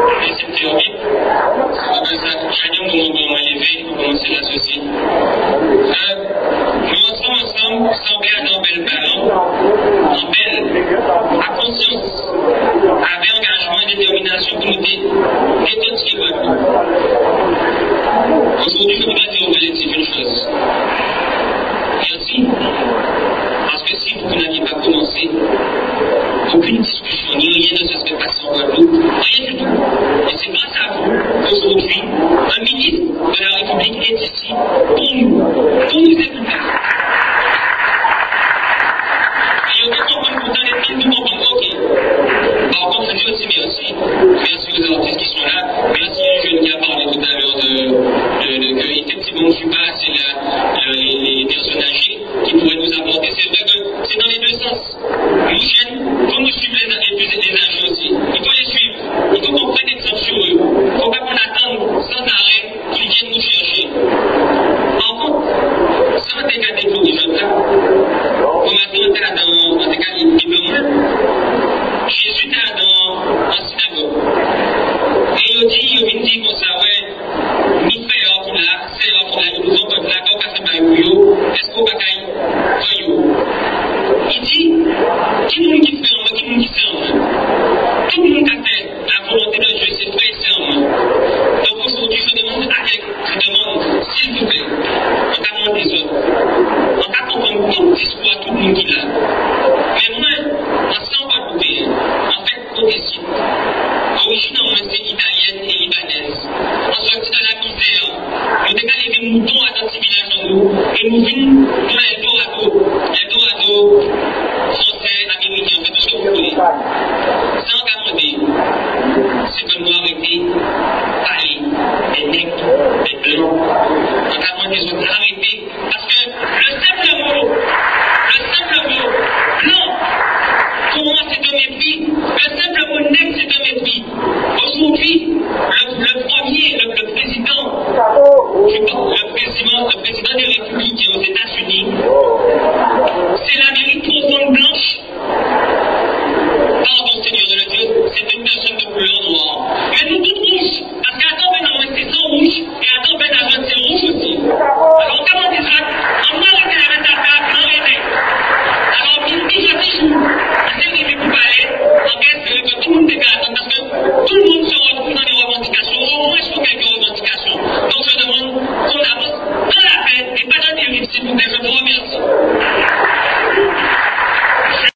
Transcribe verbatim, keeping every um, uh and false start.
mais c'est très vite. C'est ça, chacun de nous va m'élever pour commencer l'associer. Euh, nous ensemble, ensemble, semblés dans belle parents, en belle, à conscience, avec engagement et détermination pour nous détoxifier votre vie. Aujourd'hui, je voudrais dire au collectif une chose. Merci. Parce que si vous n'aviez pas commencé, aucune discussion, ni rien ne se serait passé en Guadeloupe, rien du tout. Et c'est grâce à vous qu'aujourd'hui, un ministre de la République est ici pour nous, pour nous écouter. Et il y a des gens qui nous donnent des films, nous comprenons, ok. Par contre, je dis aussi merci. Merci aux artistes qui sont là. Merci aux jeunes qui a parlé tout à l'heure de, de, de, que, effectivement, je ne suis pas assez la, les, les personnes âgées qui pourraient nous apporter. C'est vrai que c'est dans les deux sens. Nous jeunes, comme nous suivons les, les, les âgés aussi, il faut les suivre. Il faut qu'on prenne exemple sur eux. Il ne faut pas qu'on attende sans arrêt qu'ils viennent nous chercher. En contre, sans des catégories de jeunes là, comme on était là dans, en tout cas, il Jésus était dans en synagogue. Et il dit, il vient dire comme ça, ouais, nous faisons pour là, c'est pour là, nous faisons comme là, quand on fait pas pour yo, est-ce qu'on va gagner pour yo? Il dit, qui nous qui fait en moi, qui nous qui fait en moi? Tout le monde a fait la volonté de Dieu, c'est frère et sœur en moi. Donc aujourd'hui, je demande avec, je demande, s'il vous plaît, on t'a demandé les autres. On t'a compris tout discours à tout le monde qui l'a. Mais moi, ensemble, on va couper. En fait, on décide. L'origine en moi, c'est italienne et libanaise. On sortit dans la misère. On décale les moutons à notre civilisation, nous, et nous venons dans les dos à dos. Les dos à dos, français, américains, c'est tout ce que vous voulez. Sans demander, c'est que moi,